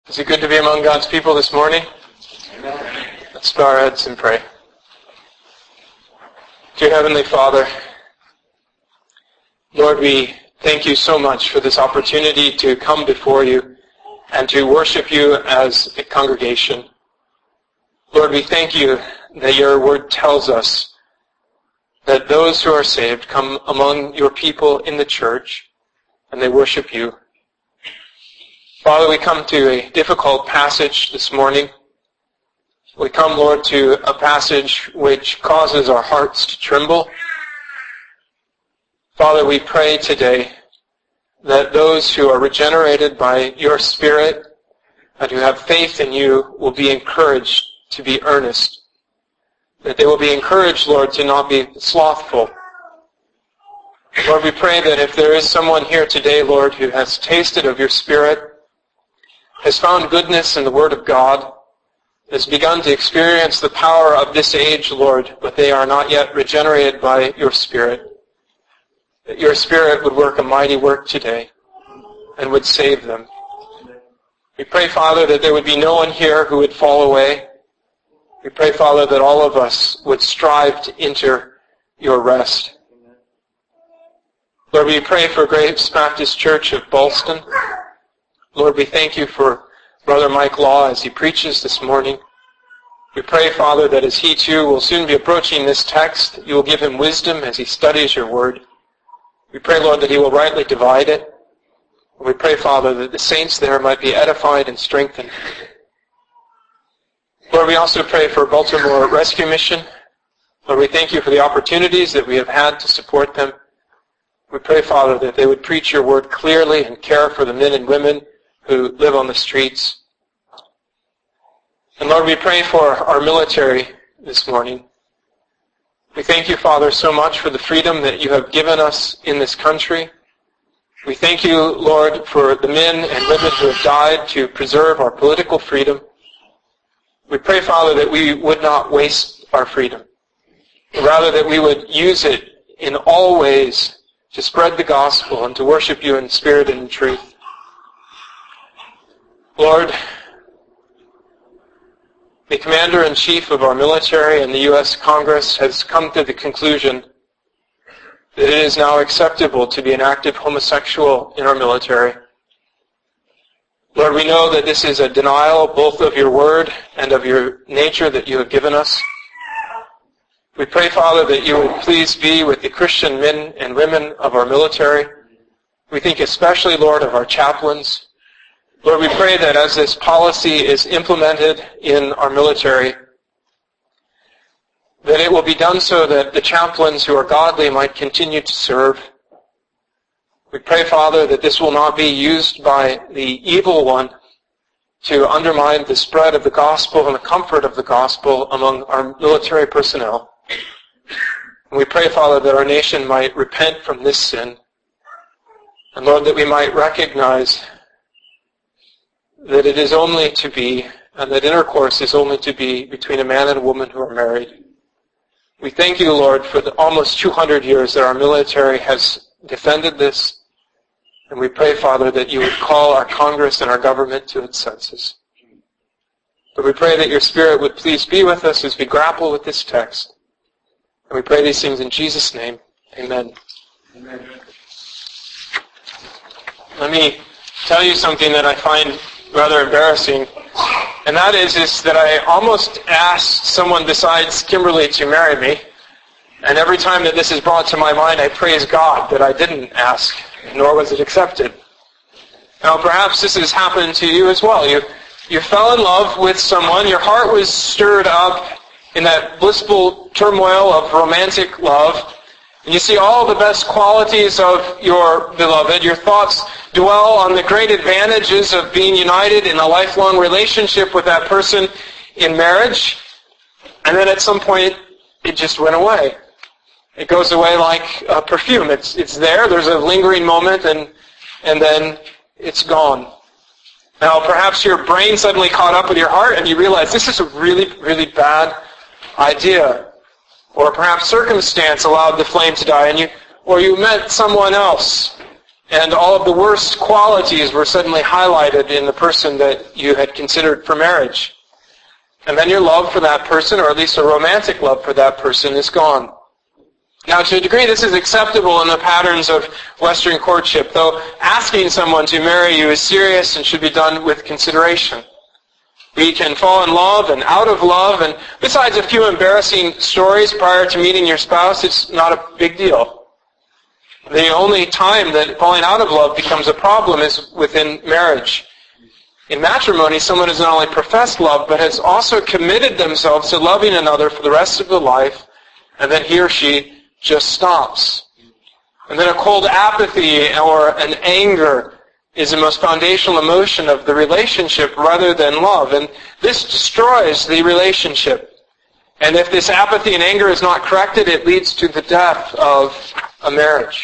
Is it good to be among God's people this morning? Amen. Let's bow our heads and pray. Dear Heavenly Father, Lord, we thank you so much for this opportunity to come before you and to worship you as a congregation. Lord, we thank you that your word tells us that those who are saved come among your people in the church and they worship you. Father, we come to a difficult passage this morning. We come, Lord, to a passage which causes our hearts to tremble. Father, we pray today that those who are regenerated by your Spirit and who have faith in you will be encouraged to be earnest. That they will be encouraged, Lord, to not be slothful. Lord, we pray that if there is someone here today, Lord, who has tasted of your Spirit, has found goodness in the Word of God, has begun to experience the power of this age, Lord, but they are not yet regenerated by your Spirit, that your Spirit would work a mighty work today and would save them. We pray, Father, that there would be no one here who would fall away. We pray, Father, that all of us would strive to enter your rest. Lord, we pray for Grace Baptist Church of Ballston. Lord, we thank you for Brother Mike Law as he preaches this morning. We pray, Father, that as he too will soon be approaching this text, you will give him wisdom as he studies your word. We pray, Lord, that he will rightly divide it. We pray, Father, that the saints there might be edified and strengthened. Lord, we also pray for Baltimore Rescue Mission. Lord, we thank you for the opportunities that we have had to support them. We pray, Father, that they would preach your word clearly and care for the men and women who live on the streets. And Lord, we pray for our military this morning. We thank you, Father, so much for the freedom that you have given us in this country. We thank you, Lord, for the men and women who have died to preserve our political freedom. We pray, Father, that we would not waste our freedom, but rather that we would use it in all ways to spread the gospel and to worship you in spirit and in truth. Lord, the Commander-in-Chief of our military and the U.S. Congress has come to the conclusion that it is now acceptable to be an active homosexual in our military. Lord, we know that this is a denial both of your word and of your nature that you have given us. We pray, Father, that you would please be with the Christian men and women of our military. We think especially, Lord, of our chaplains. Lord, we pray that as this policy is implemented in our military, that it will be done so that the chaplains who are godly might continue to serve. We pray, Father, that this will not be used by the evil one to undermine the spread of the gospel and the comfort of the gospel among our military personnel. And we pray, Father, that our nation might repent from this sin. And Lord, that we might recognize that it is only to be, and that intercourse is only to be between a man and a woman who are married. We thank you, Lord, for the almost 200 years that our military has defended this. And we pray, Father, that you would call our Congress and our government to its senses. But we pray that your Spirit would please be with us as we grapple with this text. And we pray these things in Jesus' name. Amen. Amen. Let me tell you something that I find rather embarrassing, and that is that I almost asked someone besides Kimberly to marry me, and every time that this is brought to my mind, I praise God that I didn't ask, nor was it accepted. Now, perhaps this has happened to you as well. You fell in love with someone, your heart was stirred up in that blissful turmoil of romantic love, and you see all the best qualities of your beloved. Your thoughts dwell on the great advantages of being united in a lifelong relationship with that person in marriage. And then at some point, it just went away. It goes away like a perfume. It's there, there's a lingering moment, and then it's gone. Now, perhaps your brain suddenly caught up with your heart, and you realize this is a really, really bad idea. Or perhaps circumstance allowed the flame to die, or you met someone else, And all of the worst qualities were suddenly highlighted in the person that you had considered for marriage. And then your love for that person, or at least a romantic love for that person, is gone. Now, to a degree, this is acceptable in the patterns of Western courtship, though asking someone to marry you is serious and should be done with consideration. We can fall in love and out of love, and besides a few embarrassing stories prior to meeting your spouse, it's not a big deal. The only time that falling out of love becomes a problem is within marriage. In matrimony, someone has not only professed love, but has also committed themselves to loving another for the rest of their life, and then he or she just stops. And then a cold apathy or an anger is the most foundational emotion of the relationship rather than love. And this destroys the relationship. And if this apathy and anger is not corrected, it leads to the death of a marriage.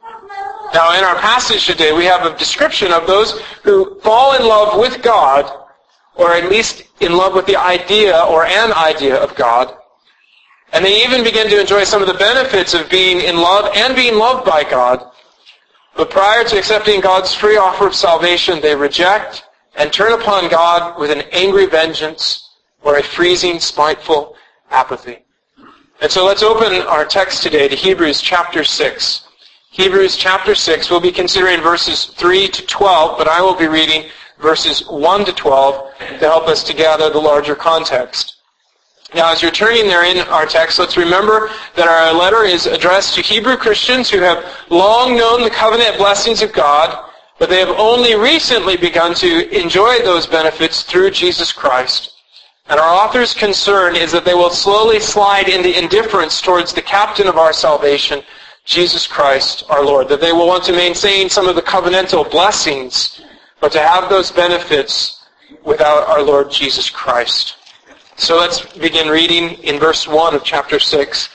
Now, in our passage today, we have a description of those who fall in love with God, or at least in love with the idea or an idea of God. And they even begin to enjoy some of the benefits of being in love and being loved by God. But prior to accepting God's free offer of salvation, they reject and turn upon God with an angry vengeance or a freezing, spiteful apathy. And so let's open our text today to Hebrews chapter 6. Hebrews chapter 6, we'll be considering verses 3 to 12, but I will be reading verses 1 to 12 to help us to gather the larger context. Now, as you're turning there in our text, let's remember that our letter is addressed to Hebrew Christians who have long known the covenant blessings of God, but they have only recently begun to enjoy those benefits through Jesus Christ. And our author's concern is that they will slowly slide into indifference towards the captain of our salvation, Jesus Christ, our Lord. That they will want to maintain some of the covenantal blessings, but to have those benefits without our Lord Jesus Christ. So let's begin reading in verse 1 of chapter 6.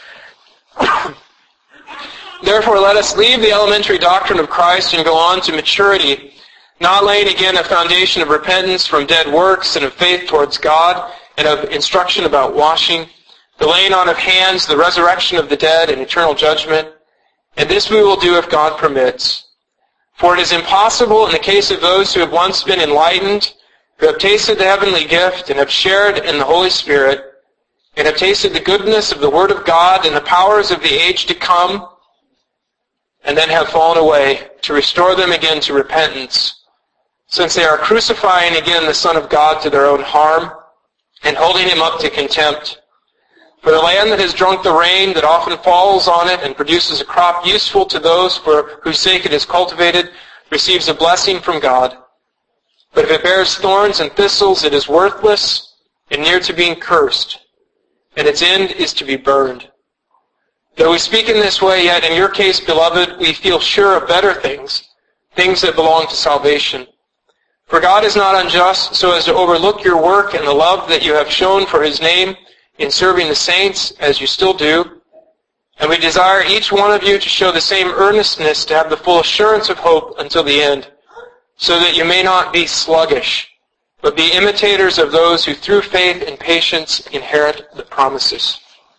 Therefore, let us leave the elementary doctrine of Christ and go on to maturity, not laying again a foundation of repentance from dead works and of faith towards God, and of instruction about washing, the laying on of hands, the resurrection of the dead, and eternal judgment. And this we will do if God permits. For it is impossible in the case of those who have once been enlightened, who have tasted the heavenly gift and have shared in the Holy Spirit, and have tasted the goodness of the Word of God and the powers of the age to come, and then have fallen away, to restore them again to repentance, since they are crucifying again the Son of God to their own harm, and holding him up to contempt. For the land that has drunk the rain that often falls on it and produces a crop useful to those for whose sake it is cultivated, receives a blessing from God. But if it bears thorns and thistles, it is worthless and near to being cursed, and its end is to be burned. Though we speak in this way, yet in your case, beloved, we feel sure of better things, things that belong to salvation. For God is not unjust so as to overlook your work and the love that you have shown for his name in serving the saints, as you still do. And we desire each one of you to show the same earnestness to have the full assurance of hope until the end, so that you may not be sluggish, but be imitators of those who through faith and patience inherit the promises.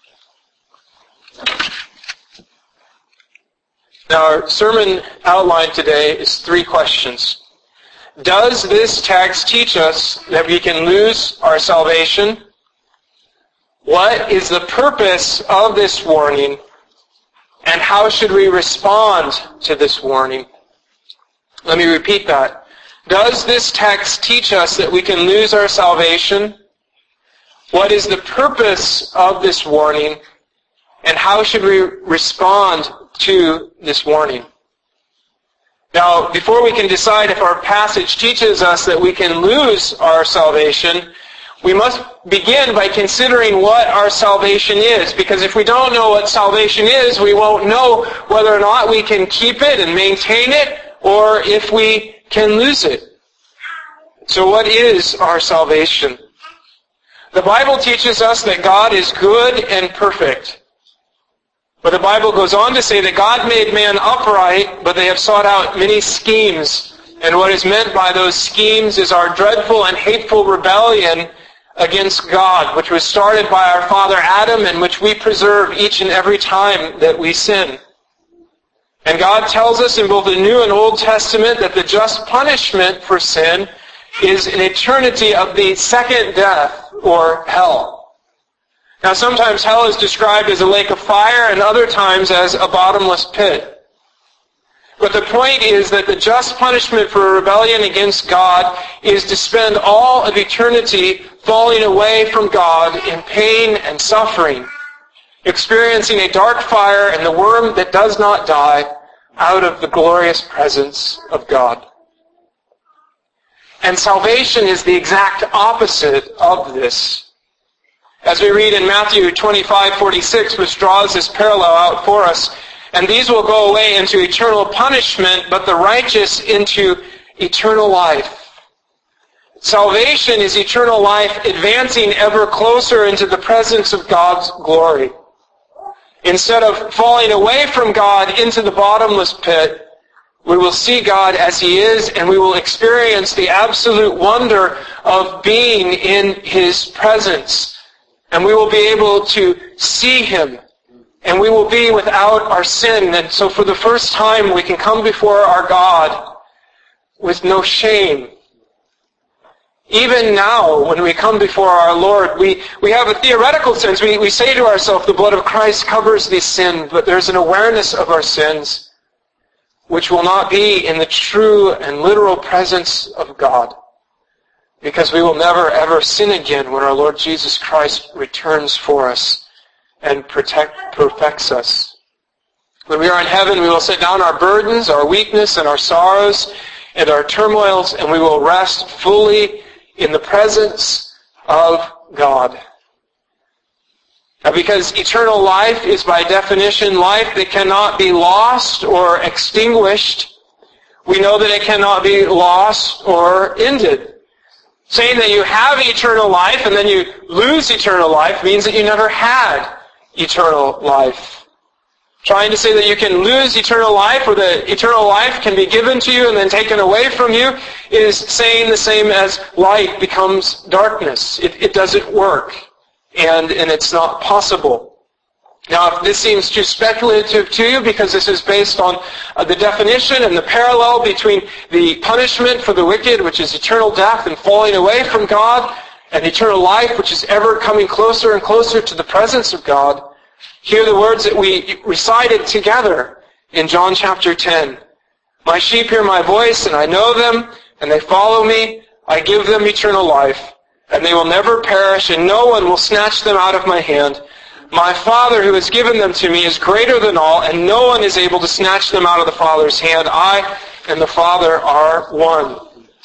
Now, our sermon outline today is 3 questions. Does this text teach us that we can lose our salvation? What is the purpose of this warning? And how should we respond to this warning? Let me repeat that. Does this text teach us that we can lose our salvation? What is the purpose of this warning? And how should we respond to this warning? Now, before we can decide if our passage teaches us that we can lose our salvation, we must begin by considering what our salvation is. Because if we don't know what salvation is, we won't know whether or not we can keep it and maintain it, or if we can lose it. So what is our salvation? The Bible teaches us that God is good and perfect. But the Bible goes on to say that God made man upright, but they have sought out many schemes. And what is meant by those schemes is our dreadful and hateful rebellion against God, which was started by our father Adam and which we preserve each and every time that we sin. And God tells us in both the New and Old Testament that the just punishment for sin is an eternity of the second death, or hell. Now sometimes hell is described as a lake of fire and other times as a bottomless pit. But the point is that the just punishment for a rebellion against God is to spend all of eternity falling away from God in pain and suffering, experiencing a dark fire and the worm that does not die out of the glorious presence of God. And salvation is the exact opposite of this. As we read in Matthew 25:46, which draws this parallel out for us, and these will go away into eternal punishment, but the righteous into eternal life. Salvation is eternal life advancing ever closer into the presence of God's glory. Instead of falling away from God into the bottomless pit, we will see God as He is, and we will experience the absolute wonder of being in His presence. And we will be able to see Him, and we will be without our sin. And so for the first time, we can come before our God with no shame. Even now, when we come before our Lord, we have a theoretical sense. We say to ourselves, the blood of Christ covers these sins, but there's an awareness of our sins which will not be in the true and literal presence of God, because we will never ever sin again when our Lord Jesus Christ returns for us and perfects us. When we are in heaven, we will set down our burdens, our weakness, and our sorrows, and our turmoils, and we will rest fully in the presence of God. Now, because eternal life is by definition life that cannot be lost or extinguished, we know that it cannot be lost or ended. Saying that you have eternal life and then you lose eternal life means that you never had eternal life. Trying to say that you can lose eternal life or that eternal life can be given to you and then taken away from you is saying the same as light becomes darkness. It doesn't work, and it's not possible. Now, if this seems too speculative to you because this is based on the definition and the parallel between the punishment for the wicked, which is eternal death and falling away from God, and eternal life, which is ever coming closer and closer to the presence of God, hear the words that we recited together in John chapter 10. My sheep hear my voice, and I know them, and they follow me. I give them eternal life, and they will never perish, and no one will snatch them out of my hand. My Father who has given them to me is greater than all, and no one is able to snatch them out of the Father's hand. I and the Father are one.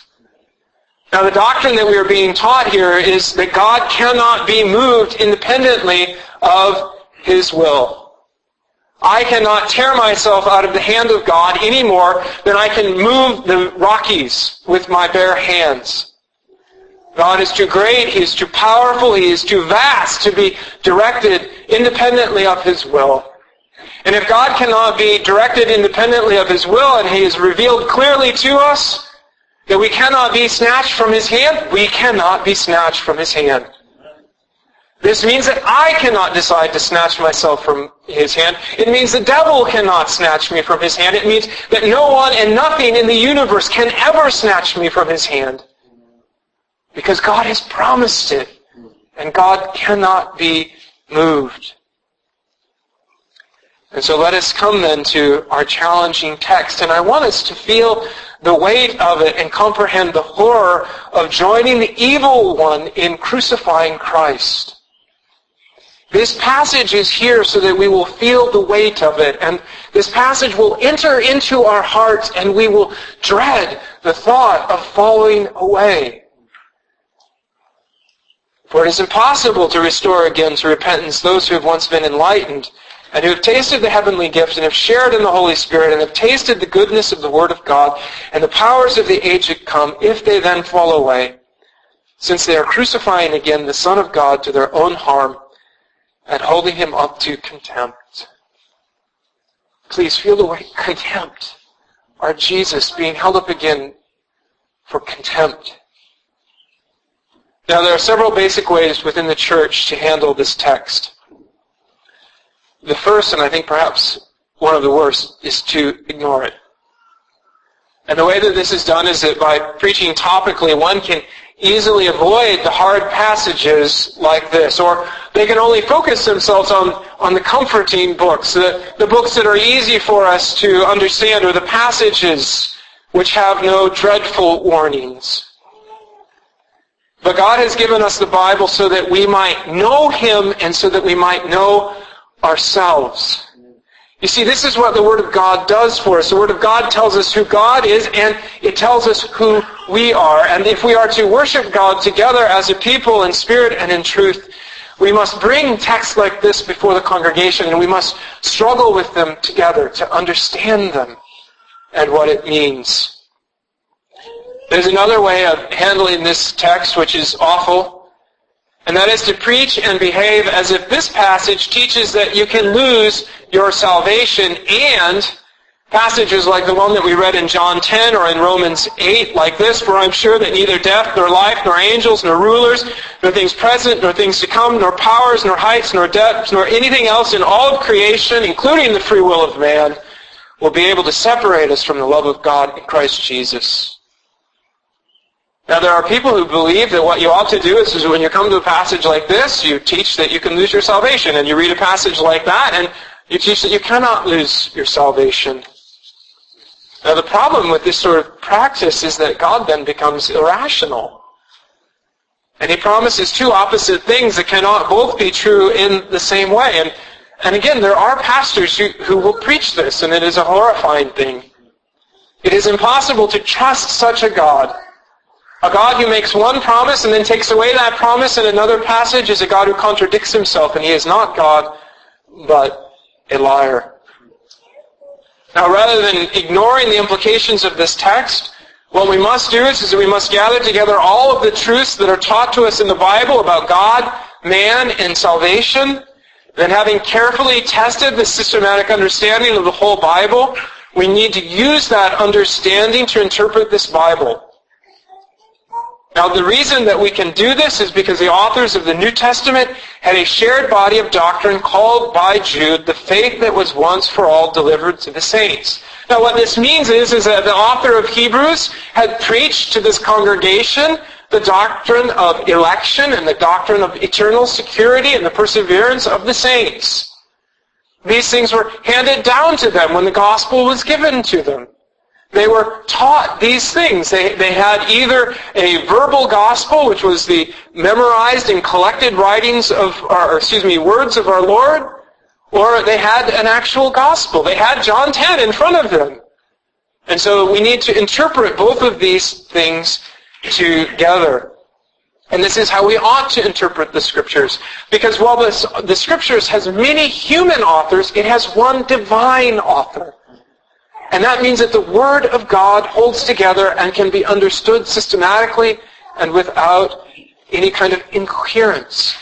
Now, the doctrine that we are being taught here is that God cannot be moved independently of His will. I cannot tear myself out of the hand of God any more than I can move the Rockies with my bare hands. God is too great, He is too powerful, He is too vast to be directed independently of His will. And if God cannot be directed independently of His will, and He has revealed clearly to us that we cannot be snatched from His hand, we cannot be snatched from His hand. This means that I cannot decide to snatch myself from His hand. It means the devil cannot snatch me from His hand. It means that no one and nothing in the universe can ever snatch me from His hand. Because God has promised it. And God cannot be moved. And so let us come then to our challenging text. And I want us to feel the weight of it and comprehend the horror of joining the evil one in crucifying Christ. This passage is here so that we will feel the weight of it, and this passage will enter into our hearts, and we will dread the thought of falling away. For it is impossible to restore again to repentance those who have once been enlightened, and who have tasted the heavenly gift, and have shared in the Holy Spirit, and have tasted the goodness of the Word of God, and the powers of the age to come, if they then fall away, since they are crucifying again the Son of God to their own harm, and holding Him up to contempt. Please feel the weight. Contempt. Our Jesus being held up again for contempt. Now, there are several basic ways within the church to handle this text. The first, and I think perhaps one of the worst is to ignore it. And the way that this is done is that by preaching topically, one can easily avoid the hard passages like this. Or they can only focus themselves on the comforting books, the books that are easy for us to understand, or the passages which have no dreadful warnings. But God has given us the Bible so that we might know Him and so that we might know ourselves. You see, this is what the Word of God does for us. The Word of God tells us who God is, and it tells us who we are. And if we are to worship God together as a people in spirit and in truth, we must bring texts like this before the congregation, and we must struggle with them together to understand them and what it means. There's another way of handling this text which is awful, and that is to preach and behave as if this passage teaches that you can lose your salvation, and passages like the one that we read in John 10 or in Romans 8 like this, for I'm sure that neither death nor life nor angels nor rulers nor things present nor things to come nor powers nor heights nor depths nor anything else in all of creation, including the free will of man, will be able to separate us from the love of God in Christ Jesus. Now, there are people who believe that what you ought to do is when you come to a passage like this, you teach that you can lose your salvation. And you read a passage like that, and you teach that you cannot lose your salvation. Now, the problem with this sort of practice is that God then becomes irrational. And He promises two opposite things that cannot both be true in the same way. And again, there are pastors who will preach this, and it is a horrifying thing. It is impossible to trust such a God. A God who makes one promise and then takes away that promise in another passage is a God who contradicts Himself, and He is not God, but a liar. Now, rather than ignoring the implications of this text, what we must do is that we must gather together all of the truths that are taught to us in the Bible about God, man, and salvation. Then, having carefully tested the systematic understanding of the whole Bible, we need to use that understanding to interpret this Bible. Now, the reason that we can do this is because the authors of the New Testament had a shared body of doctrine called by Jude the faith that was once for all delivered to the saints. Now, what this means is that the author of Hebrews had preached to this congregation the doctrine of election and the doctrine of eternal security and the perseverance of the saints. These things were handed down to them when the gospel was given to them. They were taught these things. They had either a verbal gospel, which was the memorized and collected writings words of our Lord, or they had an actual gospel. They had John 10 in front of them. And so we need to interpret both of these things together. And this is how we ought to interpret the Scriptures. Because while the Scriptures has many human authors, it has one divine author. And that means that the Word of God holds together and can be understood systematically and without any kind of incoherence.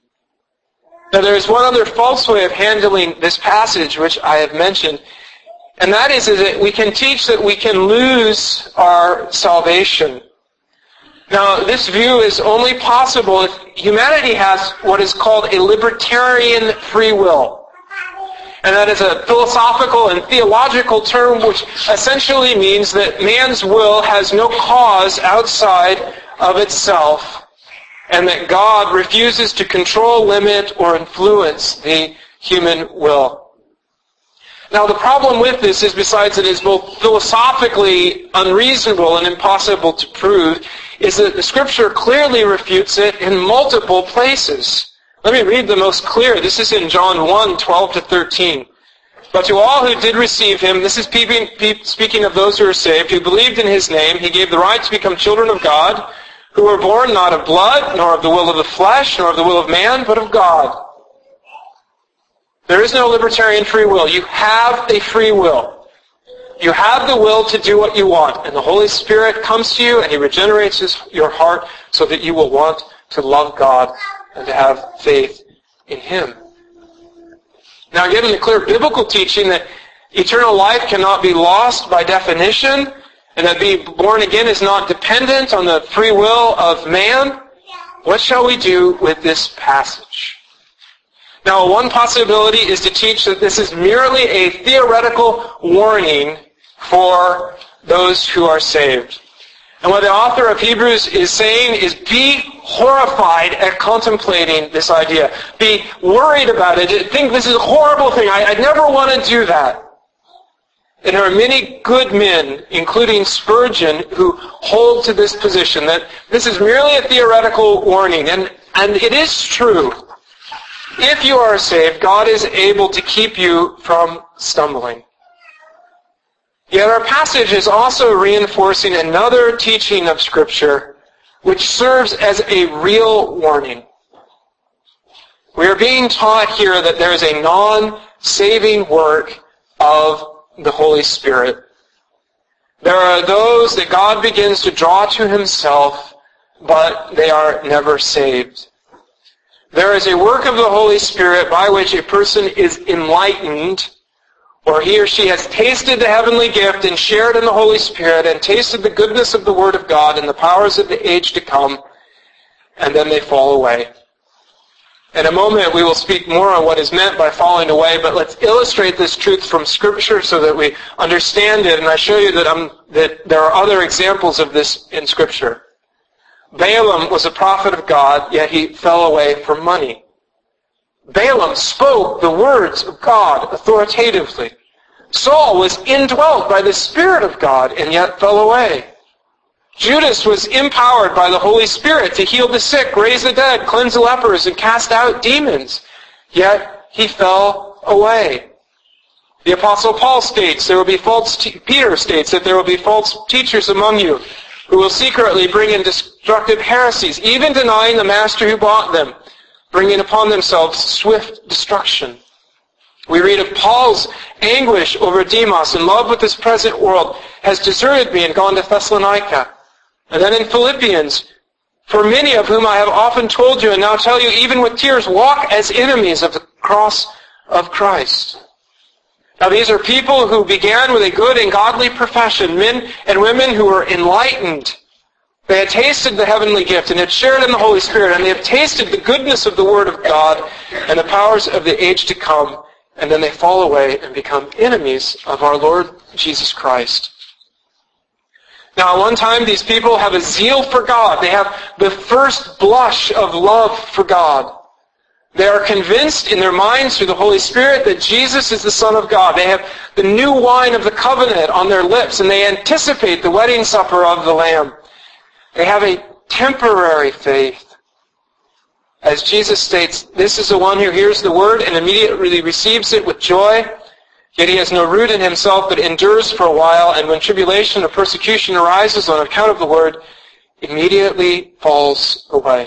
Now, there is one other false way of handling this passage, which I have mentioned, and that is that we can teach that we can lose our salvation. Now, this view is only possible if humanity has what is called a libertarian free will. And that is a philosophical and theological term which essentially means that man's will has no cause outside of itself, and that God refuses to control, limit, or influence the human will. Now, the problem with this is, besides it is both philosophically unreasonable and impossible to prove, is that the Scripture clearly refutes it in multiple places. Let me read the most clear. This is in John 1, 12-13. But to all who did receive Him, this is speaking of those who are saved, who believed in His name, He gave the right to become children of God, who were born not of blood, nor of the will of the flesh, nor of the will of man, but of God. There is no libertarian free will. You have a free will. You have the will to do what you want. And the Holy Spirit comes to you and He regenerates your heart so that you will want to love God and to have faith in Him. Now, given the clear biblical teaching that eternal life cannot be lost by definition, and that being born again is not dependent on the free will of man, what shall we do with this passage? Now, one possibility is to teach that this is merely a theoretical warning for those who are saved. And what the author of Hebrews is saying is be horrified at contemplating this idea. Be worried about it. Think this is a horrible thing. I'd never want to do that. And there are many good men, including Spurgeon, who hold to this position, that this is merely a theoretical warning. And it is true. If you are saved, God is able to keep you from stumbling. Yet our passage is also reinforcing another teaching of Scripture, which serves as a real warning. We are being taught here that there is a non-saving work of the Holy Spirit. There are those that God begins to draw to Himself, but they are never saved. There is a work of the Holy Spirit by which a person is enlightened, or he or she has tasted the heavenly gift and shared in the Holy Spirit and tasted the goodness of the Word of God and the powers of the age to come, and then they fall away. In a moment we will speak more on what is meant by falling away, but let's illustrate this truth from Scripture so that we understand it, and I show you that there are other examples of this in Scripture. Balaam was a prophet of God, yet he fell away for money. Balaam spoke the words of God authoritatively. Saul was indwelt by the Spirit of God and yet fell away. Judas was empowered by the Holy Spirit to heal the sick, raise the dead, cleanse the lepers, and cast out demons. Yet he fell away. The Apostle Paul states Peter states that there will be false teachers among you who will secretly bring in destructive heresies, even denying the master who bought them, bringing upon themselves swift destruction. We read of Paul's anguish over Demas, in love with this present world, has deserted me and gone to Thessalonica. And then in Philippians, for many of whom I have often told you and now tell you, even with tears, walk as enemies of the cross of Christ. Now these are people who began with a good and godly profession, men and women who were enlightened. They had tasted the heavenly gift and had shared in the Holy Spirit, and they have tasted the goodness of the Word of God and the powers of the age to come, and then they fall away and become enemies of our Lord Jesus Christ. Now, at one time, these people have a zeal for God. They have the first blush of love for God. They are convinced in their minds through the Holy Spirit that Jesus is the Son of God. They have the new wine of the covenant on their lips, and they anticipate the wedding supper of the Lamb. They have a temporary faith. As Jesus states, this is the one who hears the word and immediately receives it with joy. Yet he has no root in himself, but endures for a while, and when tribulation or persecution arises on account of the word, immediately falls away.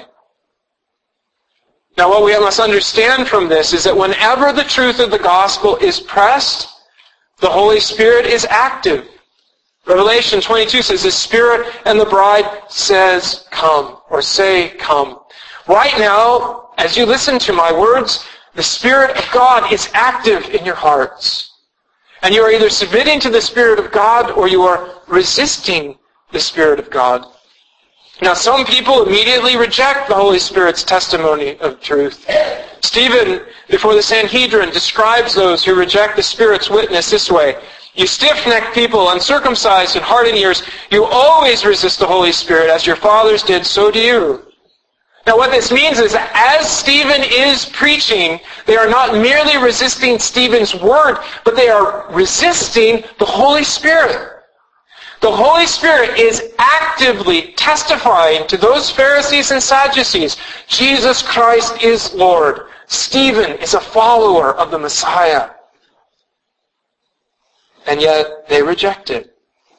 Now what we must understand from this is that whenever the truth of the gospel is pressed, the Holy Spirit is active. Revelation 22 says, the Spirit and the bride says, come, or say, come. Right now, as you listen to my words, the Spirit of God is active in your hearts. And you are either submitting to the Spirit of God or you are resisting the Spirit of God. Now, some people immediately reject the Holy Spirit's testimony of truth. Stephen, before the Sanhedrin, describes those who reject the Spirit's witness this way. You stiff-necked people, uncircumcised and hard in ears, you always resist the Holy Spirit. As your fathers did, so do you. Now what this means is that as Stephen is preaching, they are not merely resisting Stephen's word, but they are resisting the Holy Spirit. The Holy Spirit is actively testifying to those Pharisees and Sadducees, Jesus Christ is Lord. Stephen is a follower of the Messiah. And yet they reject it.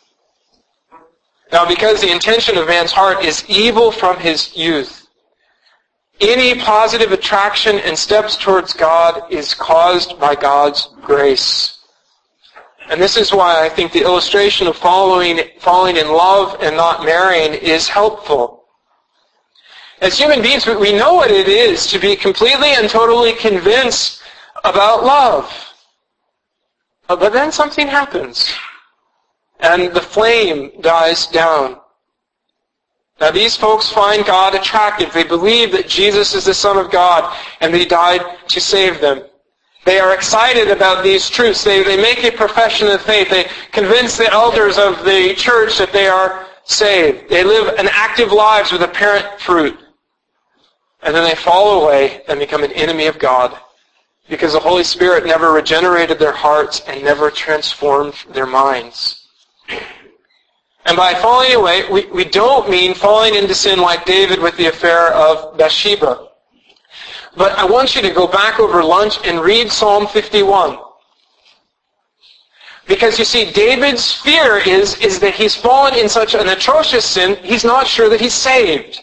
Now because the intention of man's heart is evil from his youth, any positive attraction and steps towards God is caused by God's grace. And this is why I think the illustration of falling in love and not marrying is helpful. As human beings, we know what it is to be completely and totally convinced about love. But then something happens, and the flame dies down. Now these folks find God attractive. They believe that Jesus is the Son of God and that He died to save them. They are excited about these truths. They make a profession of faith. They convince the elders of the church that they are saved. They live an active lives with apparent fruit. And then they fall away and become an enemy of God because the Holy Spirit never regenerated their hearts and never transformed their minds. And by falling away, we don't mean falling into sin like David with the affair of Bathsheba. But I want you to go back over lunch and read Psalm 51. Because you see, David's fear is that he's fallen in such an atrocious sin, he's not sure that he's saved.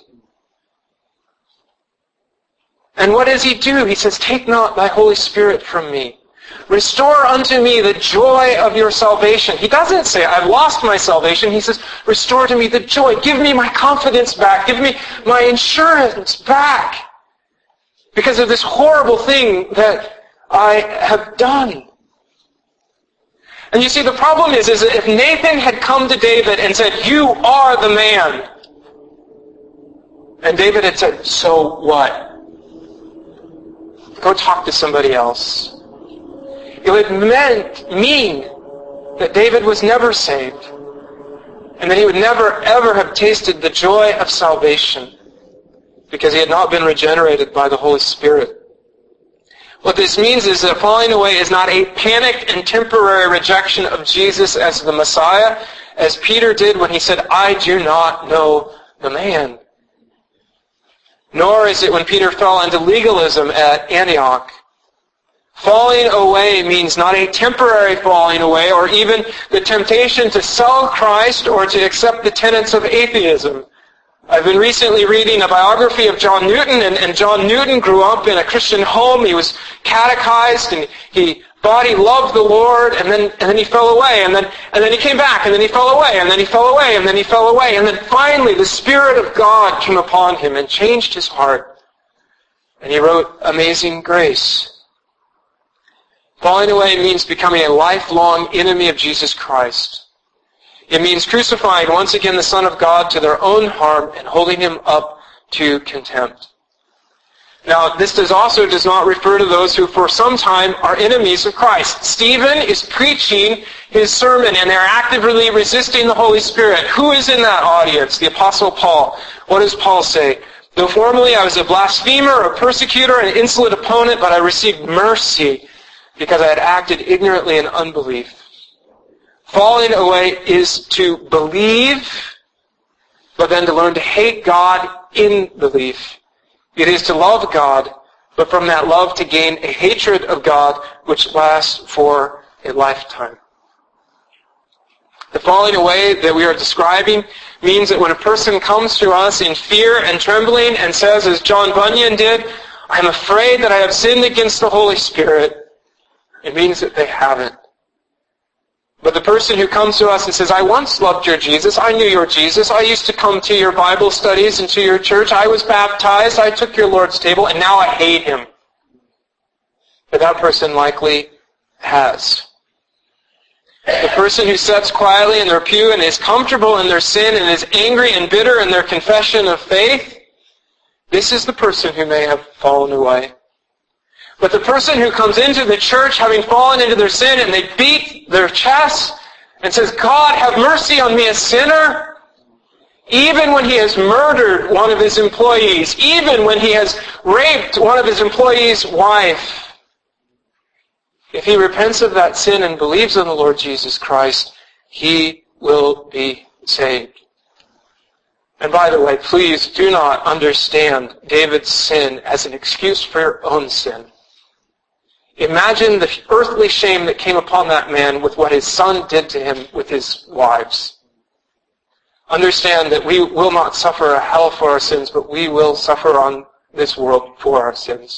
And what does he do? He says, "Take not thy Holy Spirit from me. Restore unto me the joy of your salvation." He doesn't say, "I've lost my salvation." He says, "Restore to me the joy. Give me my confidence back. Give me my insurance back. Because of this horrible thing that I have done." And you see, the problem is that if Nathan had come to David and said, "You are the man," and David had said, "So what? Go talk to somebody else," it would mean that David was never saved and that he would never ever have tasted the joy of salvation because he had not been regenerated by the Holy Spirit. What this means is that falling away is not a panicked and temporary rejection of Jesus as the Messiah, as Peter did when he said, "I do not know the man." Nor is it when Peter fell into legalism at Antioch. Falling away means not a temporary falling away or even the temptation to sell Christ or to accept the tenets of atheism. I've been recently reading a biography of John Newton, and John Newton grew up in a Christian home. He was catechized, and he thought he loved the Lord, and then he fell away, and then he came back, and then he fell away, and then he fell away, and then he fell away, and then finally the Spirit of God came upon him and changed his heart, and he wrote Amazing Grace. Falling away means becoming a lifelong enemy of Jesus Christ. It means crucifying once again the Son of God to their own harm and holding Him up to contempt. Now, this does not refer to those who for some time are enemies of Christ. Stephen is preaching his sermon and they're actively resisting the Holy Spirit. Who is in that audience? The Apostle Paul. What does Paul say? "Though formerly I was a blasphemer, a persecutor, an insolent opponent, but I received mercy because I had acted ignorantly in unbelief." Falling away is to believe, but then to learn to hate God in belief. It is to love God, but from that love to gain a hatred of God which lasts for a lifetime. The falling away that we are describing means that when a person comes to us in fear and trembling and says, as John Bunyan did, "I am afraid that I have sinned against the Holy Spirit," it means that they haven't. But the person who comes to us and says, "I once loved your Jesus, I knew your Jesus, I used to come to your Bible studies and to your church, I was baptized, I took your Lord's table, and now I hate Him." But that person likely has. The person who sits quietly in their pew and is comfortable in their sin and is angry and bitter in their confession of faith, this is the person who may have fallen away. But the person who comes into the church having fallen into their sin and they beat their chest and says, "God, have mercy on me, a sinner," even when he has murdered one of his employees, even when he has raped one of his employees' wife, if he repents of that sin and believes in the Lord Jesus Christ, he will be saved. And by the way, please do not understand David's sin as an excuse for your own sin. Imagine the earthly shame that came upon that man with what his son did to him with his wives. Understand that we will not suffer a hell for our sins, but we will suffer on this world for our sins.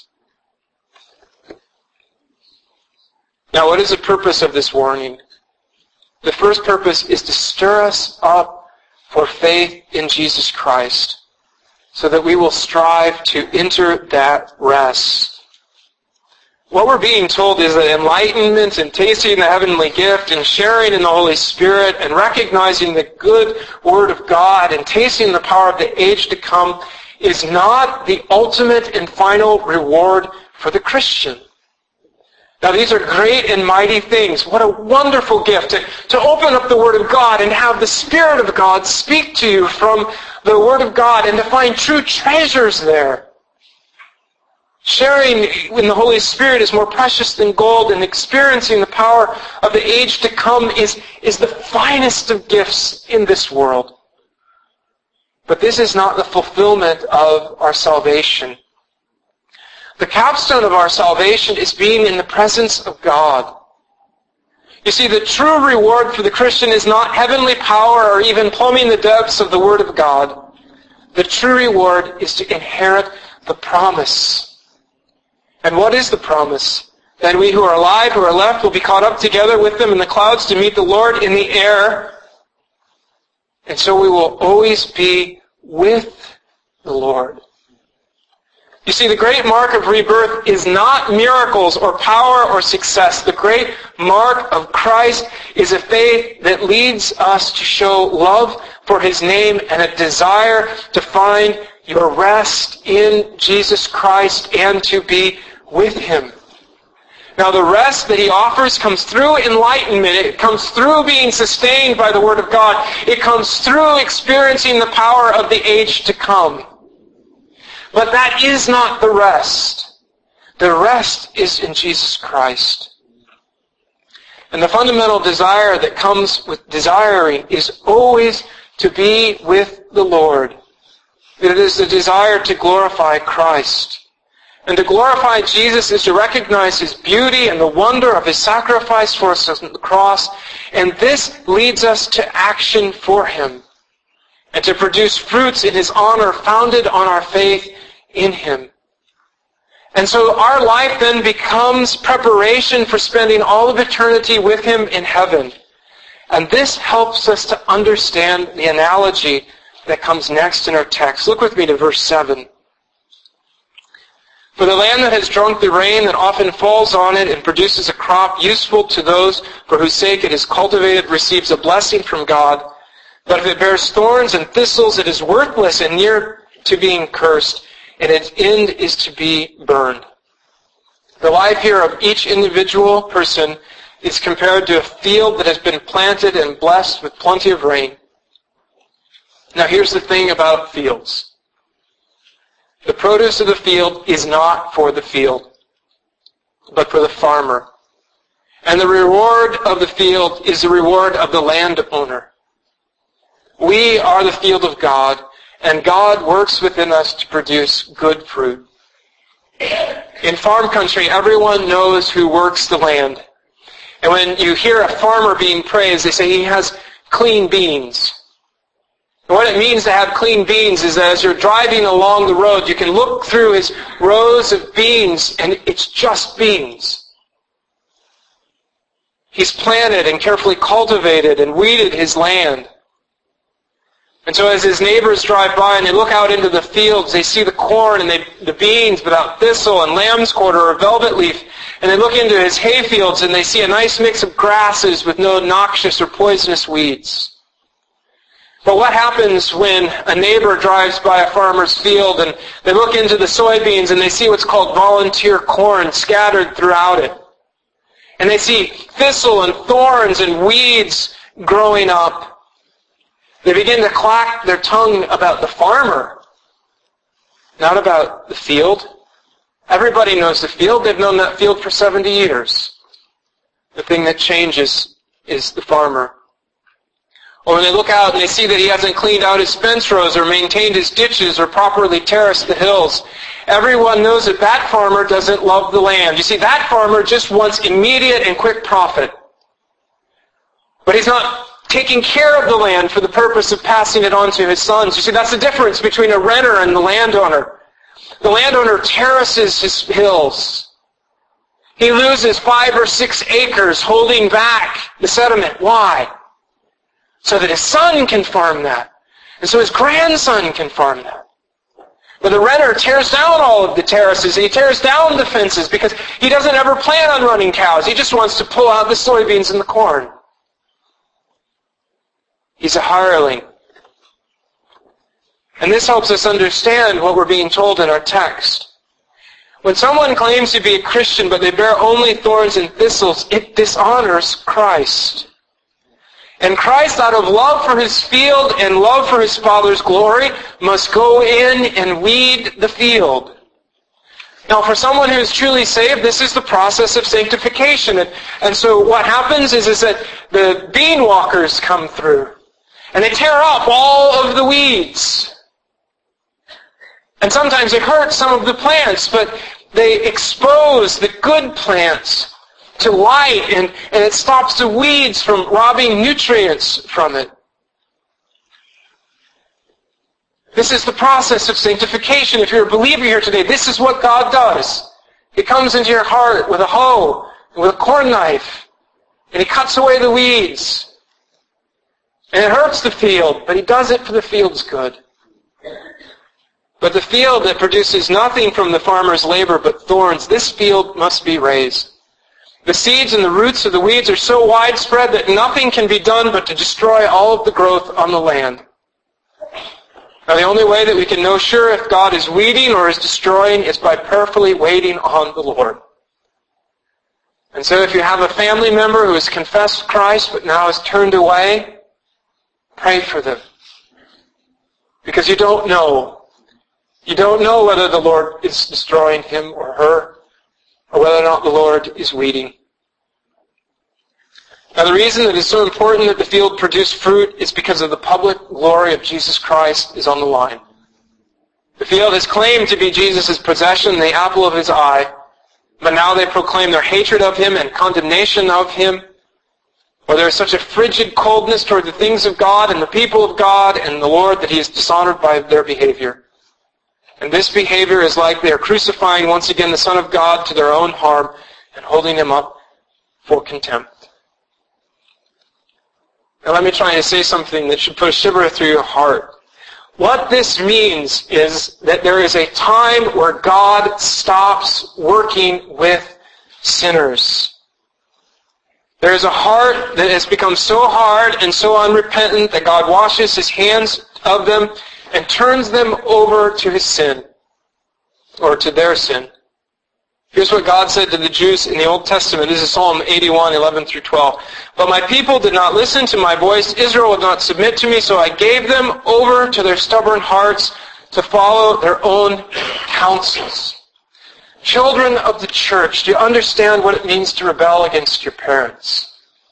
Now, what is the purpose of this warning? The first purpose is to stir us up for faith in Jesus Christ, so that we will strive to enter that rest. What we're being told is that enlightenment and tasting the heavenly gift and sharing in the Holy Spirit and recognizing the good Word of God and tasting the power of the age to come is not the ultimate and final reward for the Christian. Now these are great and mighty things. What a wonderful gift to open up the Word of God and have the Spirit of God speak to you from the Word of God and to find true treasures there. Sharing in the Holy Spirit is more precious than gold, and experiencing the power of the age to come is the finest of gifts in this world. But this is not the fulfillment of our salvation. The capstone of our salvation is being in the presence of God. You see, the true reward for the Christian is not heavenly power or even plumbing the depths of the Word of God. The true reward is to inherit the promise. And what is the promise? That we who are alive, who are left, will be caught up together with them in the clouds to meet the Lord in the air. And so we will always be with the Lord. You see, the great mark of rebirth is not miracles or power or success. The great mark of Christ is a faith that leads us to show love for His name and a desire to find your rest in Jesus Christ and to be with Him. Now the rest that He offers comes through enlightenment. It comes through being sustained by the Word of God. It comes through experiencing the power of the age to come. But that is not the rest. The rest is in Jesus Christ. And the fundamental desire that comes with desiring is always to be with the Lord. It is the desire to glorify Christ. And to glorify Jesus is to recognize His beauty and the wonder of His sacrifice for us on the cross. And this leads us to action for Him and to produce fruits in His honor founded on our faith in Him. And so our life then becomes preparation for spending all of eternity with Him in heaven. And this helps us to understand the analogy that comes next in our text. Look with me to verse 7. For the land that has drunk the rain that often falls on it and produces a crop useful to those for whose sake it is cultivated receives a blessing from God. But if it bears thorns and thistles, it is worthless and near to being cursed, and its end is to be burned. The life here of each individual person is compared to a field that has been planted and blessed with plenty of rain. Now here's the thing about fields. The produce of the field is not for the field, but for the farmer. And the reward of the field is the reward of the landowner. We are the field of God, and God works within us to produce good fruit. In farm country, everyone knows who works the land. And when you hear a farmer being praised, they say he has clean beans. And what it means to have clean beans is that as you're driving along the road, you can look through his rows of beans, and it's just beans. He's planted and carefully cultivated and weeded his land. And so as his neighbors drive by and they look out into the fields, they see the corn and the beans without thistle and lamb's quarter or velvet leaf. And they look into his hay fields and they see a nice mix of grasses with no noxious or poisonous weeds. But what happens when a neighbor drives by a farmer's field and they look into the soybeans and they see what's called volunteer corn scattered throughout it? And they see thistle and thorns and weeds growing up. They begin to clack their tongue about the farmer, not about the field. Everybody knows the field. They've known that field for 70 years. The thing that changes is the farmer. Or when they look out and they see that he hasn't cleaned out his fence rows or maintained his ditches or properly terraced the hills, everyone knows that that farmer doesn't love the land. You see, that farmer just wants immediate and quick profit. But he's not taking care of the land for the purpose of passing it on to his sons. You see, that's the difference between a renter and the landowner. The landowner terraces his hills. He loses 5 or 6 acres holding back the sediment. Why? So that his son can farm that. And so his grandson can farm that. But the renter tears down all of the terraces, and he tears down the fences because he doesn't ever plan on running cows. He just wants to pull out the soybeans and the corn. He's a hireling. And this helps us understand what we're being told in our text. When someone claims to be a Christian, but they bear only thorns and thistles, it dishonors Christ. And Christ, out of love for his field and love for his Father's glory, must go in and weed the field. Now, for someone who is truly saved, this is the process of sanctification. And so what happens is that the bean walkers come through, and they tear up all of the weeds. And sometimes it hurts some of the plants, but they expose the good plants to light, and it stops the weeds from robbing nutrients from it. This is the process of sanctification. If you're a believer here today, this is what God does. He comes into your heart with a hoe and with a corn knife, and he cuts away the weeds. And it hurts the field, but he does it for the field's good. But the field that produces nothing from the farmer's labor but thorns, this field must be raised. The seeds and the roots of the weeds are so widespread that nothing can be done but to destroy all of the growth on the land. Now, the only way that we can know sure if God is weeding or is destroying is by prayerfully waiting on the Lord. And so if you have a family member who has confessed Christ but now has turned away, pray for them. Because you don't know. You don't know whether the Lord is destroying him or her, or whether or not the Lord is weeding. Now, the reason that it's so important that the field produce fruit is because of the public glory of Jesus Christ is on the line. The field has claimed to be Jesus' possession, the apple of his eye, but now they proclaim their hatred of him and condemnation of him, or there is such a frigid coldness toward the things of God and the people of God and the Lord that he is dishonored by their behavior. And this behavior is like they are crucifying once again the Son of God to their own harm and holding him up for contempt. Now let me try to say something that should put a shiver through your heart. What this means is that there is a time where God stops working with sinners. There is a heart that has become so hard and so unrepentant that God washes his hands of them and turns them over to his sin, or to their sin. Here's what God said to the Jews in the Old Testament. This is Psalm 81, 11 through 12. But my people did not listen to my voice. Israel would not submit to me, so I gave them over to their stubborn hearts to follow their own counsels. Children of the church, do you understand what it means to rebel against your parents?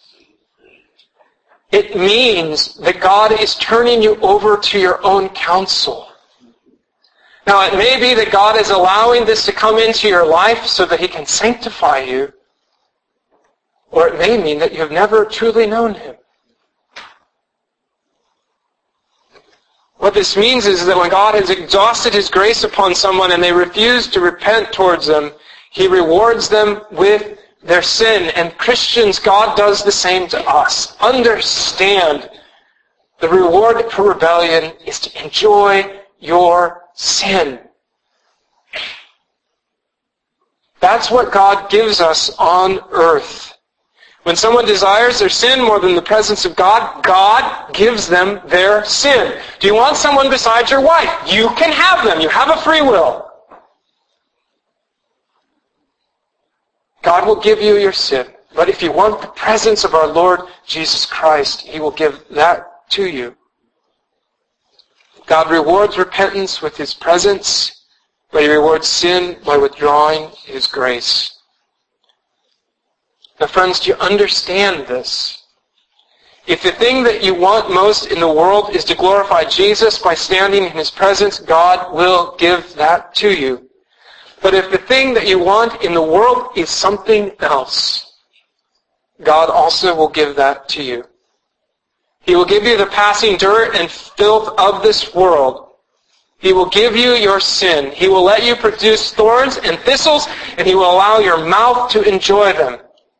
It means that God is turning you over to your own counsel. Now, it may be that God is allowing this to come into your life so that he can sanctify you, or it may mean that you have never truly known him. What this means is that when God has exhausted his grace upon someone and they refuse to repent towards them, he rewards them with their sin. And Christians, God does the same to us. Understand, the reward for rebellion is to enjoy your sin. That's what God gives us on earth. When someone desires their sin more than the presence of God, God gives them their sin. Do you want someone besides your wife? You can have them. You have a free will. God will give you your sin. But if you want the presence of our Lord Jesus Christ, he will give that to you. God rewards repentance with his presence, but he rewards sin by withdrawing his grace. Now, friends, do you understand this? If the thing that you want most in the world is to glorify Jesus by standing in his presence, God will give that to you. But if the thing that you want in the world is something else, God also will give that to you. He will give you the passing dirt and filth of this world. He will give you your sin. He will let you produce thorns and thistles, and he will allow your mouth to enjoy them.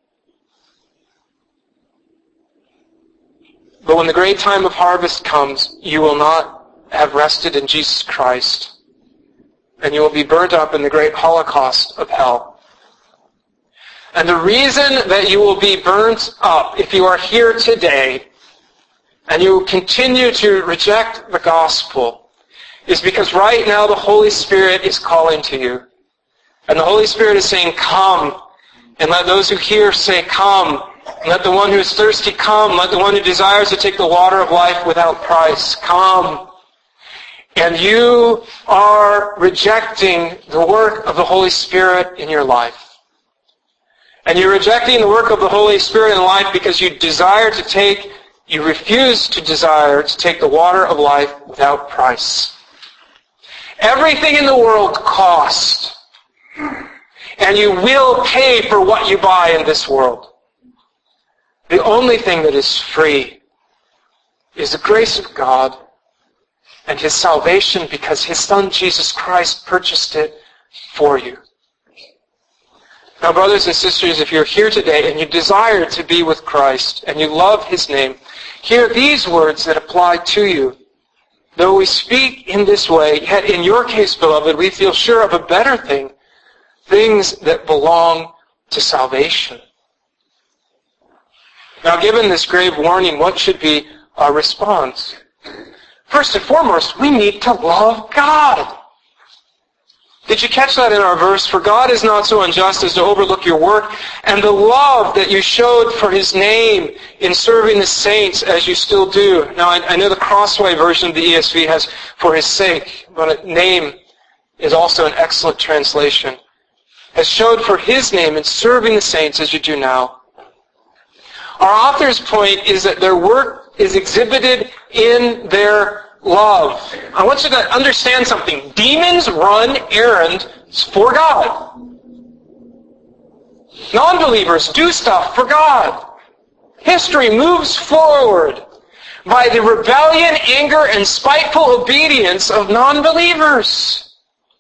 But when the great time of harvest comes, you will not have rested in Jesus Christ. and you will be burnt up in the great holocaust of hell. And the reason that you will be burnt up, if you are here today, and you continue to reject the gospel, is because right now the Holy Spirit is calling to you. And the Holy Spirit is saying, come. And let those who hear say, come. And let the one who is thirsty come. Let the one who desires to take the water of life without price come. And you are rejecting the work of the Holy Spirit in your life. And you're rejecting the work of the Holy Spirit in life because you refuse to desire to take the water of life without price. Everything in the world costs. And you will pay for what you buy in this world. The only thing that is free is the grace of God and His salvation because His Son Jesus Christ purchased it for you. Now, brothers and sisters, if you're here today and you desire to be with Christ and you love His name, hear these words that apply to you. Though we speak in this way, yet in your case, beloved, we feel sure of a better thing, things that belong to salvation. Now, given this grave warning, what should be our response? First and foremost, we need to love God. Did you catch that in our verse? For God is not so unjust as to overlook your work and the love that you showed for His name in serving the saints as you still do. Now, I know the Crossway version of the ESV has for His sake, but name is also an excellent translation. Has showed for His name in serving the saints as you do now. Our author's point is that their work is exhibited in their love. I want you to understand something. Demons run errands for God. Non-believers do stuff for God. History moves forward by the rebellion, anger, and spiteful obedience of non-believers.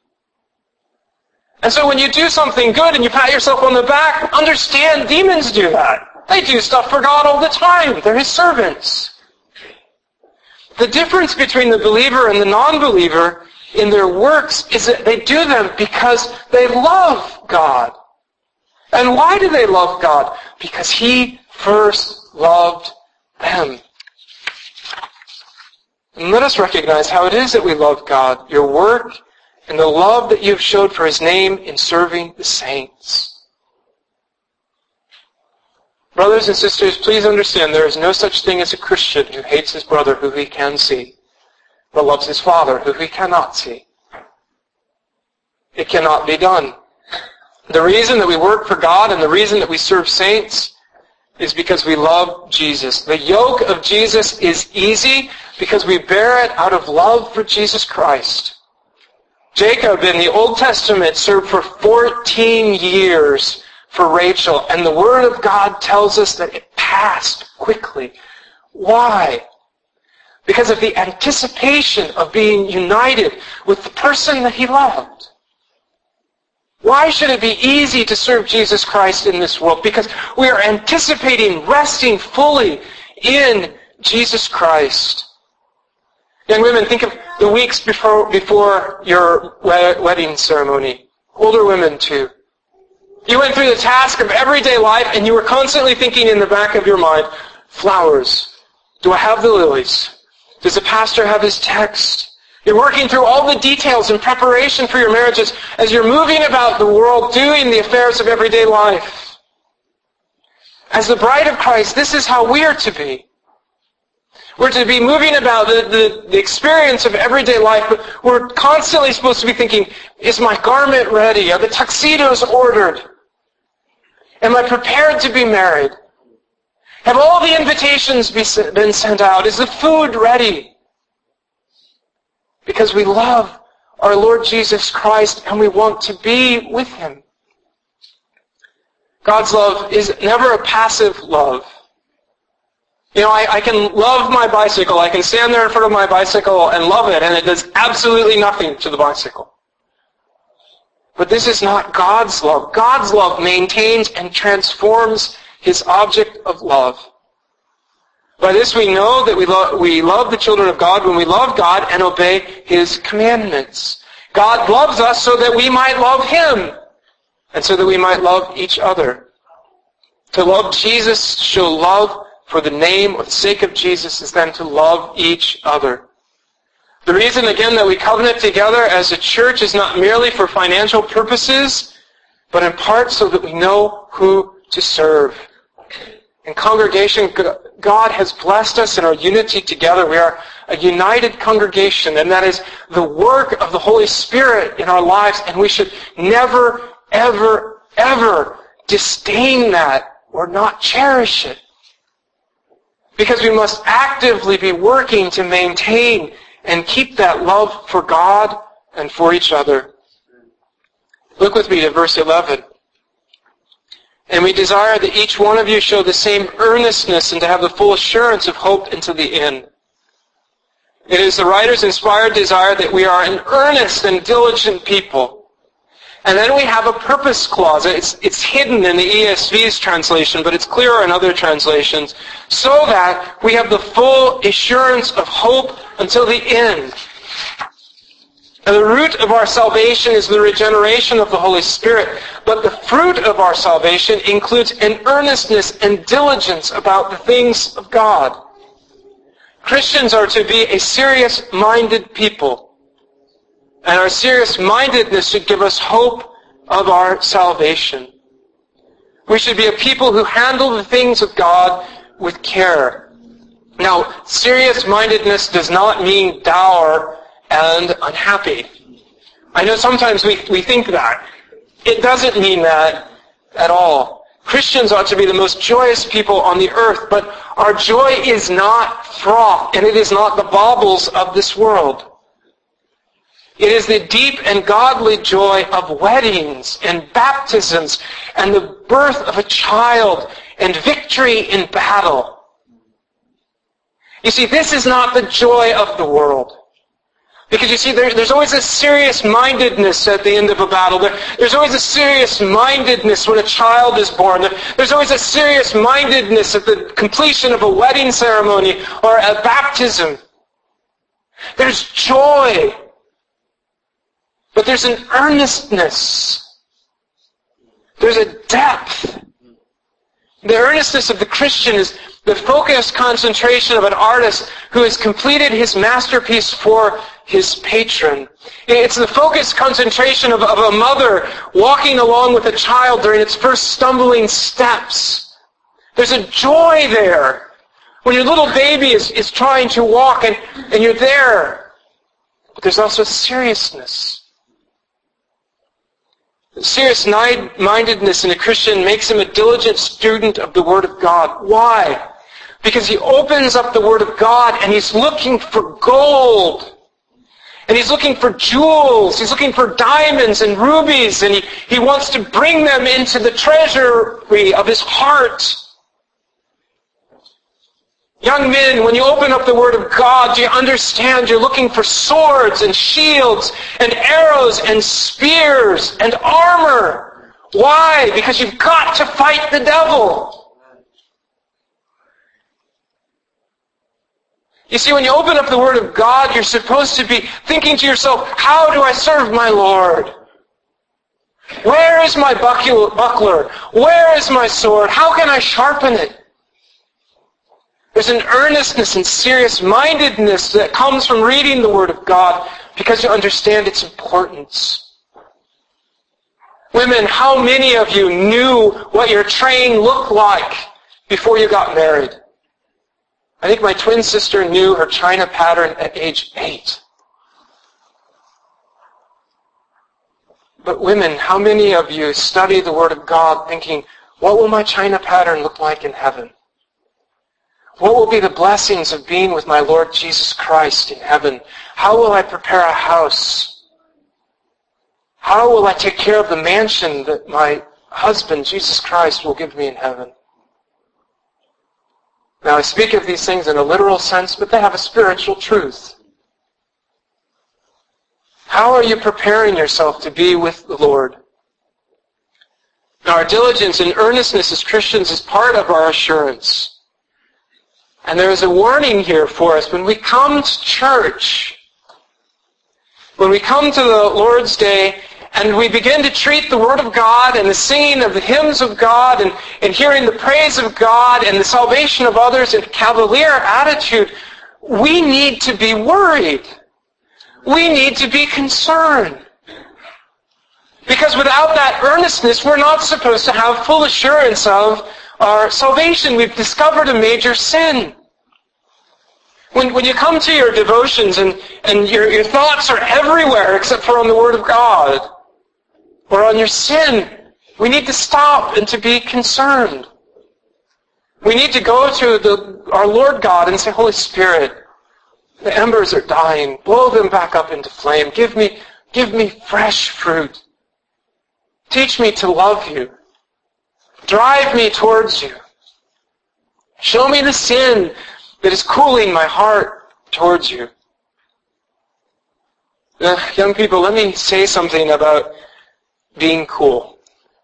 And so when you do something good and you pat yourself on the back, understand demons do that. They do stuff for God all the time. They're His servants. The difference between the believer and the non-believer in their works is that they do them because they love God. And why do they love God? Because He first loved them. And let us recognize how it is that we love God, your work, and the love that you've showed for His name in serving the saints. Brothers and sisters, please understand there is no such thing as a Christian who hates his brother who he can see, but loves his father who he cannot see. It cannot be done. The reason that we work for God and the reason that we serve saints is because we love Jesus. The yoke of Jesus is easy because we bear it out of love for Jesus Christ. Jacob in the Old Testament served for 14 years for Rachel, and the Word of God tells us that it passed quickly. Why? Because of the anticipation of being united with the person that he loved. Why should it be easy to serve Jesus Christ in this world? Because we are anticipating resting fully in Jesus Christ. Young women, think of the weeks before your wedding ceremony. Older women too. You went through the task of everyday life and you were constantly thinking in the back of your mind, flowers. Do I have the lilies? Does the pastor have his text? You're working through all the details in preparation for your marriages as you're moving about the world doing the affairs of everyday life. As the bride of Christ, this is how we are to be. We're to be moving about the experience of everyday life, but we're constantly supposed to be thinking, is my garment ready? Are the tuxedos ordered? Am I prepared to be married? Have all the invitations been sent out? Is the food ready? Because we love our Lord Jesus Christ and we want to be with Him. God's love is never a passive love. You know, I can love my bicycle. I can stand there in front of my bicycle and love it, and it does absolutely nothing to the bicycle. But this is not God's love. God's love maintains and transforms His object of love. By this we know that we love the children of God when we love God and obey His commandments. God loves us so that we might love Him, and so that we might love each other. To love Jesus, show love for the name or the sake of Jesus, is then to love each other. The reason, again, that we covenant together as a church is not merely for financial purposes, but in part so that we know who to serve. In congregation, God has blessed us in our unity together. We are a united congregation, and that is the work of the Holy Spirit in our lives, and we should never, ever, ever disdain that or not cherish it. Because we must actively be working to maintain and keep that love for God and for each other. Look with me to verse 11. And we desire that each one of you show the same earnestness and to have the full assurance of hope until the end. It is the writer's inspired desire that we are an earnest and diligent people. And then we have a purpose clause. It's hidden in the ESV's translation, but it's clearer in other translations, so that we have the full assurance of hope until the end. And the root of our salvation is the regeneration of the Holy Spirit, but the fruit of our salvation includes an earnestness and diligence about the things of God. Christians are to be a serious-minded people, and our serious-mindedness should give us hope of our salvation. We should be a people who handle the things of God with care. Now, serious-mindedness does not mean dour and unhappy. I know sometimes we think that. It doesn't mean that at all. Christians ought to be the most joyous people on the earth, but our joy is not froth, and it is not the baubles of this world. It is the deep and godly joy of weddings and baptisms and the birth of a child and victory in battle. You see, this is not the joy of the world. Because you see, there's always a serious-mindedness at the end of a battle. There's always a serious-mindedness when a child is born. There's always a serious-mindedness at the completion of a wedding ceremony or a baptism. There's joy. But there's an earnestness. There's a depth. The earnestness of the Christian is the focused concentration of an artist who has completed his masterpiece for his patron. It's the focused concentration of a mother walking along with a child during its first stumbling steps. There's a joy there. When your little baby is trying to walk and you're there. But there's also seriousness. Serious-mindedness in a Christian makes him a diligent student of the Word of God. Why? Because he opens up the Word of God and he's looking for gold. And he's looking for jewels. He's looking for diamonds and rubies. And he wants to bring them into the treasury of his heart. Young men, when you open up the Word of God, do you understand you're looking for swords and shields and arrows and spears and armor? Why? Because you've got to fight the devil. You see, when you open up the Word of God, you're supposed to be thinking to yourself, how do I serve my Lord? Where is my buckler? Where is my sword? How can I sharpen it? There's an earnestness and serious-mindedness that comes from reading the Word of God because you understand its importance. Women, how many of you knew what your train looked like before you got married? I think my twin sister knew her china pattern at age 8. But women, how many of you study the Word of God thinking, what will my china pattern look like in heaven? What will be the blessings of being with my Lord Jesus Christ in heaven? How will I prepare a house? How will I take care of the mansion that my husband, Jesus Christ, will give me in heaven? Now, I speak of these things in a literal sense, but they have a spiritual truth. How are you preparing yourself to be with the Lord? Now, our diligence and earnestness as Christians is part of our assurance. And there is a warning here for us. When we come to church, when we come to the Lord's Day and we begin to treat the Word of God and the singing of the hymns of God and hearing the praise of God and the salvation of others in a cavalier attitude, we need to be worried. We need to be concerned. Because without that earnestness, we're not supposed to have full assurance of our salvation. We've discovered a major sin. When you come to your devotions and your thoughts are everywhere except for on the Word of God or on your sin, we need to stop and to be concerned. We need to go to our Lord God and say, Holy Spirit, the embers are dying. Blow them back up into flame. Give me fresh fruit. Teach me to love you. Drive me towards you. Show me the sin that is cooling my heart towards you. Young people, let me say something about being cool.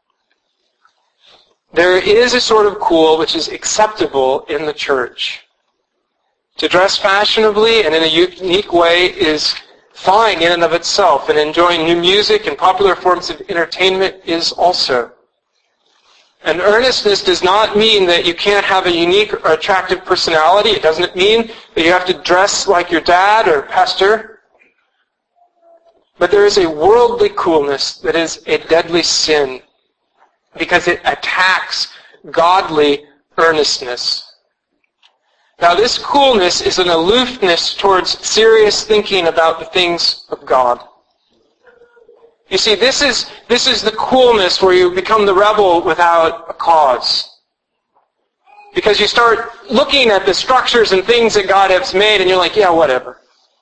There is a sort of cool which is acceptable in the church. To dress fashionably and in a unique way is fine in and of itself, and enjoying new music and popular forms of entertainment is also. And earnestness does not mean that you can't have a unique or attractive personality. It doesn't mean that you have to dress like your dad or pastor. But there is a worldly coolness that is a deadly sin because it attacks godly earnestness. Now, this coolness is an aloofness towards serious thinking about the things of God. You see, this is the coolness where you become the rebel without a cause. Because you start looking at the structures and things that God has made, and you're like, yeah, whatever.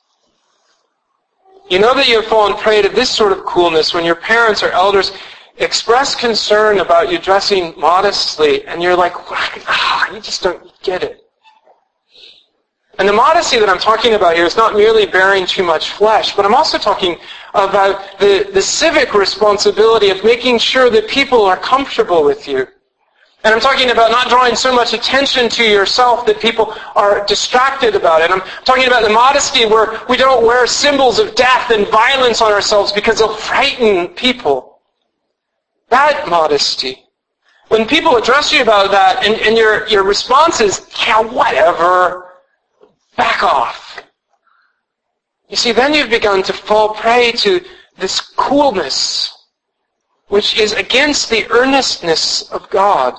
You know that you have fallen prey to this sort of coolness when your parents or elders express concern about you dressing modestly, and you're like, you just don't get it. And the modesty that I'm talking about here is not merely bearing too much flesh, but I'm also talking about the civic responsibility of making sure that people are comfortable with you. And I'm talking about not drawing so much attention to yourself that people are distracted about it. I'm talking about the modesty where we don't wear symbols of death and violence on ourselves because they'll frighten people. That modesty. When people address you about that and your response is, yeah, whatever, back off. You see, then you've begun to fall prey to this coolness, which is against the earnestness of God.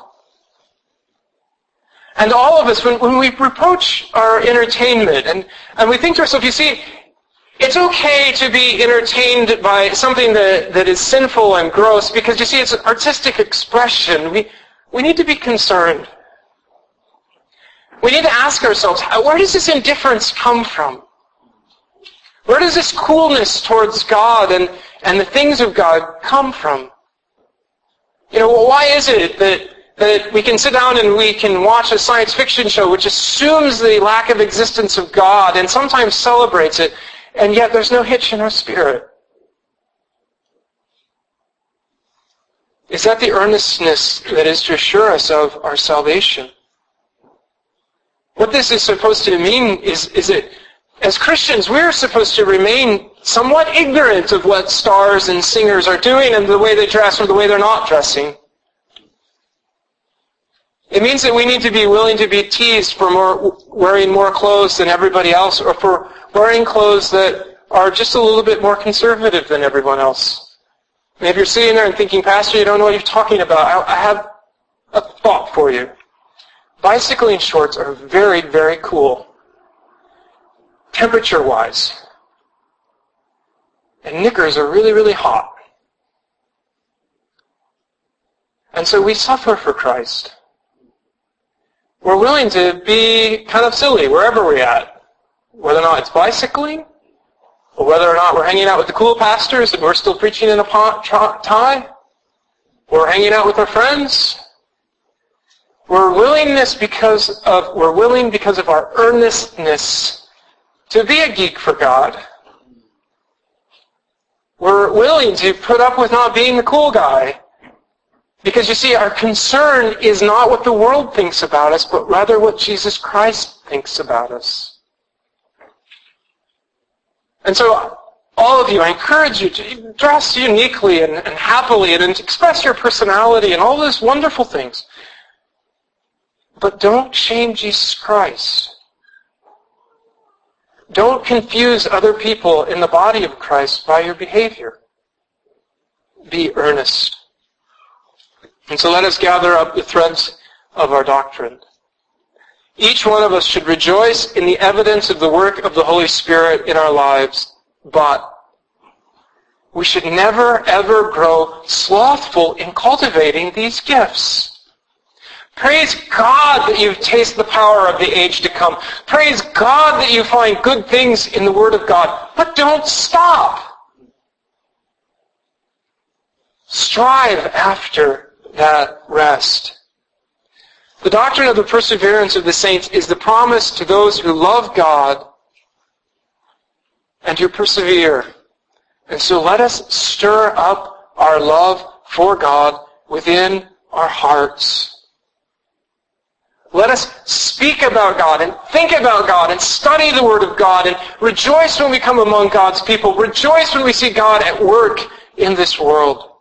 And all of us, when we reproach our entertainment, and we think to ourselves, you see, it's okay to be entertained by something that is sinful and gross, because you see, it's an artistic expression. We need to be concerned. We need to ask ourselves, where does this indifference come from? Where does this coolness towards God and the things of God come from? Why is it that we can sit down and we can watch a science fiction show which assumes the lack of existence of God and sometimes celebrates it, and yet there's no hitch in our spirit? Is that the earnestness that is to assure us of our salvation? What this is supposed to mean is that as Christians, we're supposed to remain somewhat ignorant of what stars and singers are doing and the way they dress or the way they're not dressing. It means that we need to be willing to be teased for wearing more clothes than everybody else, or for wearing clothes that are just a little bit more conservative than everyone else. And if you're sitting there and thinking, Pastor, you don't know what you're talking about, I have a thought for you. Bicycling shorts are very, very cool, temperature-wise. And knickers are really, really hot. And so we suffer for Christ. We're willing to be kind of silly wherever we're at, whether or not it's bicycling, or whether or not we're hanging out with the cool pastors and we're still preaching in a tie, or hanging out with our friends. We're willing because of our earnestness to be a geek for God. We're willing to put up with not being the cool guy. Because you see, our concern is not what the world thinks about us, but rather what Jesus Christ thinks about us. And so All of you, I encourage you to dress uniquely and happily and express your personality and all those wonderful things. But don't shame Jesus Christ. Don't confuse other people in the body of Christ by your behavior. Be earnest. And so let us gather up the threads of our doctrine. Each one of us should rejoice in the evidence of the work of the Holy Spirit in our lives, but we should never, ever grow slothful in cultivating these gifts. Praise God that you taste the power of the age to come. Praise God that you find good things in the Word of God. But don't stop. Strive after that rest. The doctrine of the perseverance of the saints is the promise to those who love God and who persevere. And so let us stir up our love for God within our hearts. Let us speak about God and think about God and study the Word of God and rejoice when we come among God's people. Rejoice when we see God at work in this world.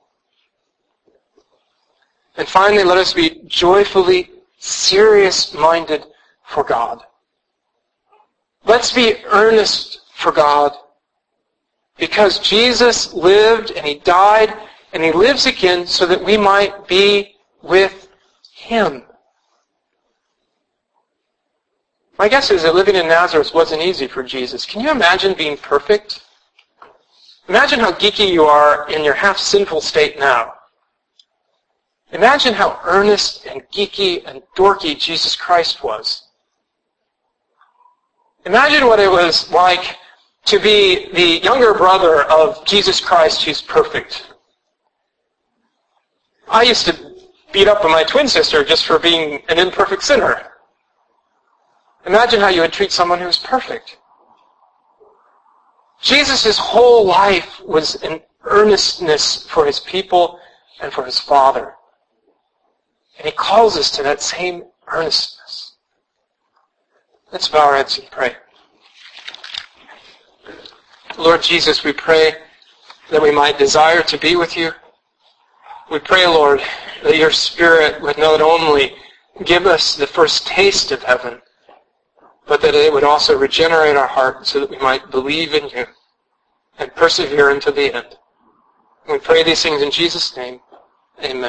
And finally, let us be joyfully serious-minded for God. Let's be earnest for God. Because Jesus lived and He died and He lives again so that we might be with Him. My guess is that living in Nazareth wasn't easy for Jesus. Can you imagine being perfect? Imagine how geeky you are in your half-sinful state now. Imagine how earnest and geeky and dorky Jesus Christ was. Imagine what it was like to be the younger brother of Jesus Christ who's perfect. I used to beat up on my twin sister just for being an imperfect sinner. Imagine how you would treat someone who's perfect. Jesus' whole life was an earnestness for His people and for His Father. And He calls us to that same earnestness. Let's bow our heads and pray. Lord Jesus, we pray that we might desire to be with You. We pray, Lord, that Your Spirit would not only give us the first taste of heaven, but that it would also regenerate our heart so that we might believe in You and persevere unto the end. We pray these things in Jesus' name. Amen.